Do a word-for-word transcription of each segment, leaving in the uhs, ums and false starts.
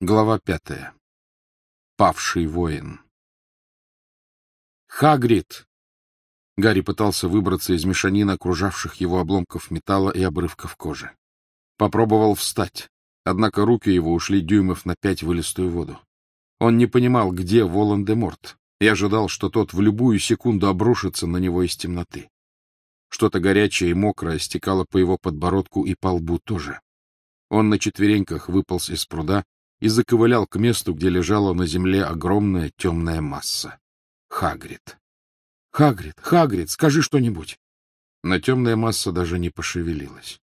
Глава пятая. Павший воин. Хагрид! Гарри пытался выбраться из мешанины окружавших его обломков металла и обрывков кожи. Попробовал встать, однако руки его ушли дюймов на пять в илистую воду. Он не понимал, где Волан-де-Морт, и ожидал, что тот в любую секунду обрушится на него из темноты. Что-то горячее и мокрое стекало по его подбородку и по лбу тоже. Он на четвереньках выполз из пруда и заковылял к месту, где лежала на земле огромная темная масса. Хагрид. — Хагрид, Хагрид, скажи что-нибудь! Но темная масса даже не пошевелилась.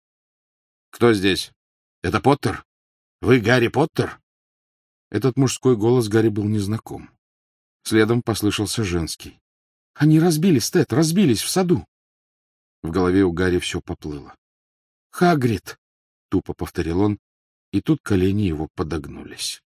— Кто здесь? Это Поттер? Вы Гарри Поттер? Этот мужской голос Гарри был незнаком. Следом послышался женский. — Они разбились, Тед, разбились в саду. В голове у Гарри все поплыло. — Хагрид! — тупо повторил он, и тут колени его подогнулись.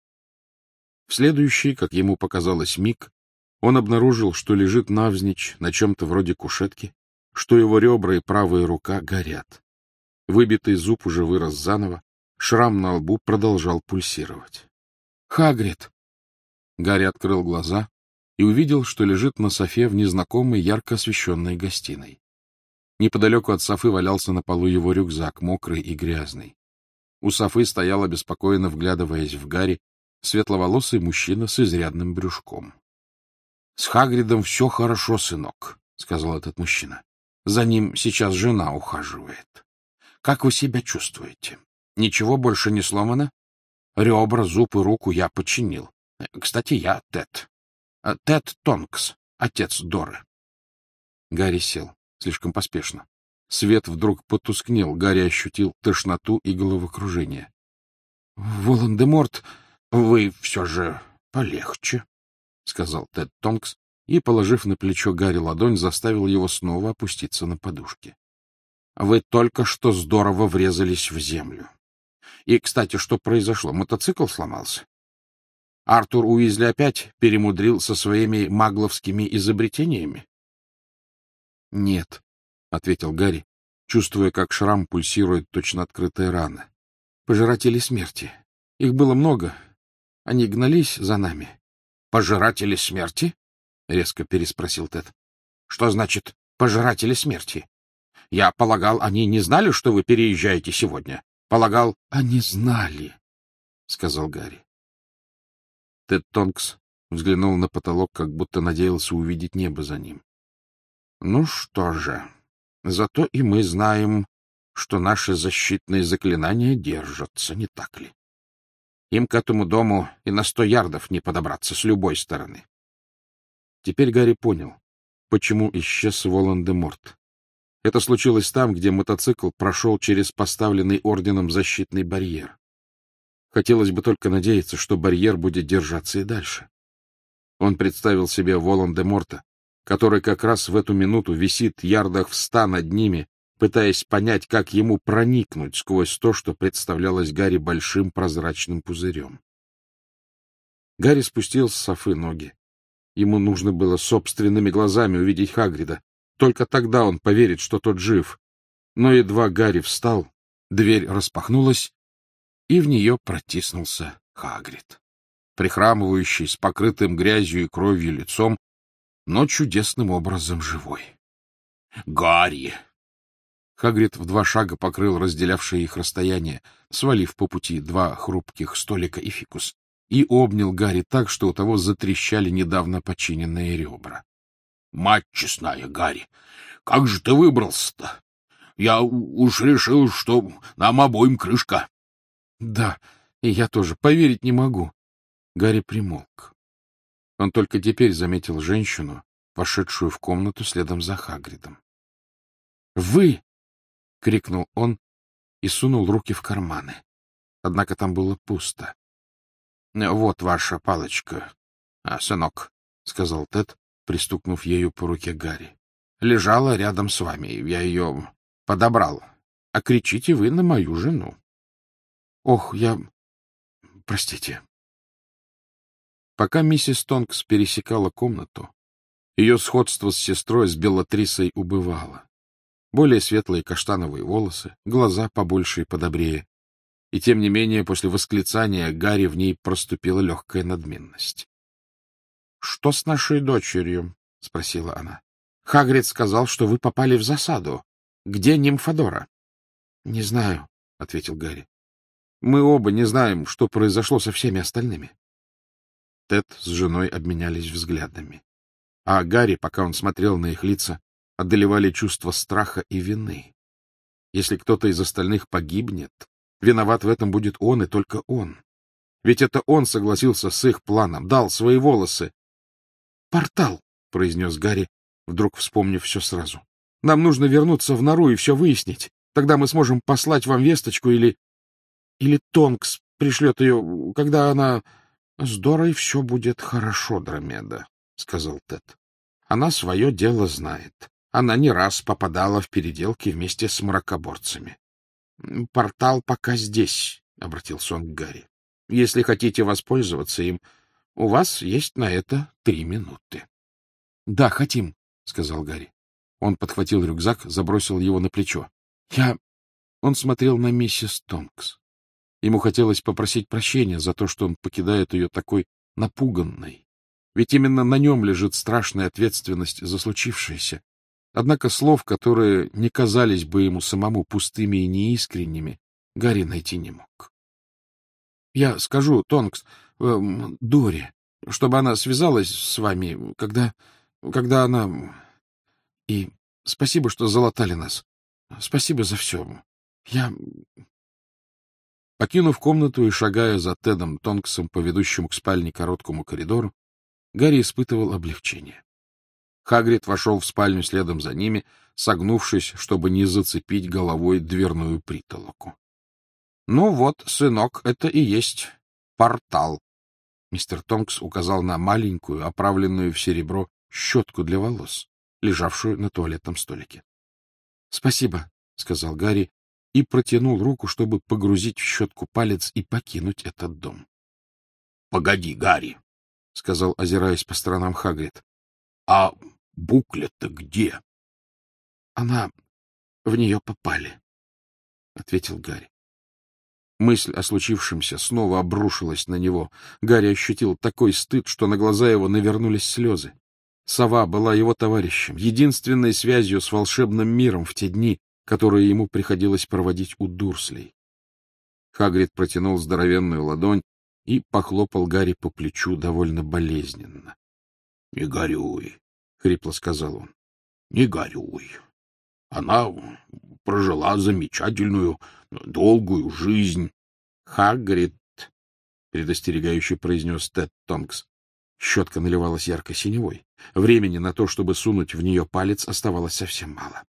В следующий, как ему показалось, миг он обнаружил, что лежит навзничь на чем-то вроде кушетки, что его ребра и правая рука горят. Выбитый зуб уже вырос заново, шрам на лбу продолжал пульсировать. — Хагрид! Гарри открыл глаза и увидел, что лежит на софе в незнакомой ярко освещенной гостиной. Неподалеку от софы валялся на полу его рюкзак, мокрый и грязный. У софы стоял, обеспокоенно вглядываясь в Гарри, светловолосый мужчина с изрядным брюшком. — С Хагридом все хорошо, сынок, — сказал этот мужчина. — За ним сейчас жена ухаживает. Как вы себя чувствуете? Ничего больше не сломано? Ребра, зуб и руку я починил. Кстати, я Тед. Тед Тонкс, отец Доры. Гарри сел, слишком поспешно. Свет вдруг потускнел, Гарри ощутил тошноту и головокружение. — Волан-де-Морт, вы все же полегче, — сказал Тед Тонкс и, положив на плечо Гарри ладонь, заставил его снова опуститься на подушки. — Вы только что здорово врезались в землю. И, кстати, что произошло? Мотоцикл сломался? Артур Уизли опять перемудрил со своими магловскими изобретениями? — Нет, — ответил Гарри, чувствуя, как шрам пульсирует точно открытая рана. — Пожиратели смерти. Их было много. Они гнались за нами. — Пожиратели смерти? — резко переспросил Тед. — Что значит «пожиратели смерти»? Я полагал, они не знали, что вы переезжаете сегодня. Полагал... — Они знали, — сказал Гарри. Тед Тонкс взглянул на потолок, как будто надеялся увидеть небо за ним. — Ну что же, зато и мы знаем, что наши защитные заклинания держатся, не так ли? Им к этому дому и на сто ярдов не подобраться с любой стороны. Теперь Гарри понял, почему исчез Волан-де-Морт. Это случилось там, где мотоцикл прошел через поставленный орденом защитный барьер. Хотелось бы только надеяться, что барьер будет держаться и дальше. Он представил себе Волан-де-Морта, который как раз в эту минуту висит ярдах в ста над ними, пытаясь понять, как ему проникнуть сквозь то, что представлялось Гарри большим прозрачным пузырем. Гарри спустил с софы ноги. Ему нужно было собственными глазами увидеть Хагрида. Только тогда он поверит, что тот жив. Но едва Гарри встал, дверь распахнулась, и в нее протиснулся Хагрид, прихрамывающий, с покрытым грязью и кровью лицом, но чудесным образом живой. — Гарри! Хагрид в два шага покрыл разделявшее их расстояние, свалив по пути два хрупких столика и фикус, и обнял Гарри так, что у того затрещали недавно починенные ребра. — Мать честная, Гарри, как же ты выбрался-то? Я уж решил, что нам обоим крышка. — Да, и я тоже, поверить не могу. Гарри примолк. Он только теперь заметил женщину, вошедшую в комнату следом за Хагридом. — Вы! — крикнул он и сунул руки в карманы. Однако там было пусто. — Вот ваша палочка, сынок, — сказал Тед, пристукнув ею по руке Гарри. — Лежала рядом с вами, я ее подобрал. А кричите вы на мою жену. — Ох, я... Простите. Пока миссис Тонкс пересекала комнату, ее сходство с сестрой, с Белатрисой, убывало. Более светлые каштановые волосы, глаза побольше и подобрее. и тем не менее после восклицания Гарри в ней проступила легкая надменность. — Что с нашей дочерью? — спросила она. — Хагрид сказал, что вы попали в засаду. Где Нимфодора? — Не знаю, — ответил Гарри. — Мы оба не знаем, что произошло со всеми остальными. Тед с женой обменялись взглядами. А Гарри, пока он смотрел на их лица, одолевали чувство страха и вины. Если кто-то из остальных погибнет, виноват в этом будет он и только он. Ведь это он согласился с их планом, дал свои волосы. — Портал, — произнес Гарри, вдруг вспомнив все сразу. — Нам нужно вернуться в нору и все выяснить. Тогда мы сможем послать вам весточку или... Или Тонкс пришлет ее, когда она... — С Дорой все будет хорошо, Дромеда, — сказал Тед. — Она свое дело знает. Она не раз попадала в переделки вместе с мракоборцами. — Портал пока здесь, — обратился он к Гарри. — Если хотите воспользоваться им, у вас есть на это три минуты. — Да, хотим, — сказал Гарри. Он подхватил рюкзак, забросил его на плечо. — Я... Он смотрел на миссис Тонкс. Ему хотелось попросить прощения за то, что он покидает ее такой напуганной. Ведь именно на нем лежит страшная ответственность за случившееся. Однако слов, которые не казались бы ему самому пустыми и неискренними, Гарри найти не мог. — Я скажу, Тонкс, э, Доре, чтобы она связалась с вами, когда... когда она... И спасибо, что залатали нас. Спасибо за все. Я... Покинув комнату и шагая за Тедом Тонксом по ведущему к спальне короткому коридору, Гарри испытывал облегчение. Хагрид вошел в спальню следом за ними, согнувшись, чтобы не зацепить головой дверную притолоку. — Ну вот, сынок, это и есть портал. Мистер Тонкс указал на маленькую, оправленную в серебро, щетку для волос, лежавшую на туалетном столике. — Спасибо, — сказал Гарри и протянул руку, чтобы погрузить в щетку палец и покинуть этот дом. — Погоди, Гарри, — сказал, озираясь по сторонам Хагрид. — А букля-то где? — Она... в нее попали, — ответил Гарри. Мысль о случившемся снова обрушилась на него. Гарри ощутил такой стыд, что на глаза его навернулись слезы. Сова была его товарищем, единственной связью с волшебным миром в те дни, которые ему приходилось проводить у Дурслей. Хагрид протянул здоровенную ладонь и похлопал Гарри по плечу довольно болезненно. — Не горюй, — хрипло сказал он. — Не горюй. Она прожила замечательную, долгую жизнь. — Хагрид, — предостерегающе произнес Тед Тонкс. Щетка наливалась ярко-синевой. Времени на то, чтобы сунуть в нее палец, оставалось совсем мало.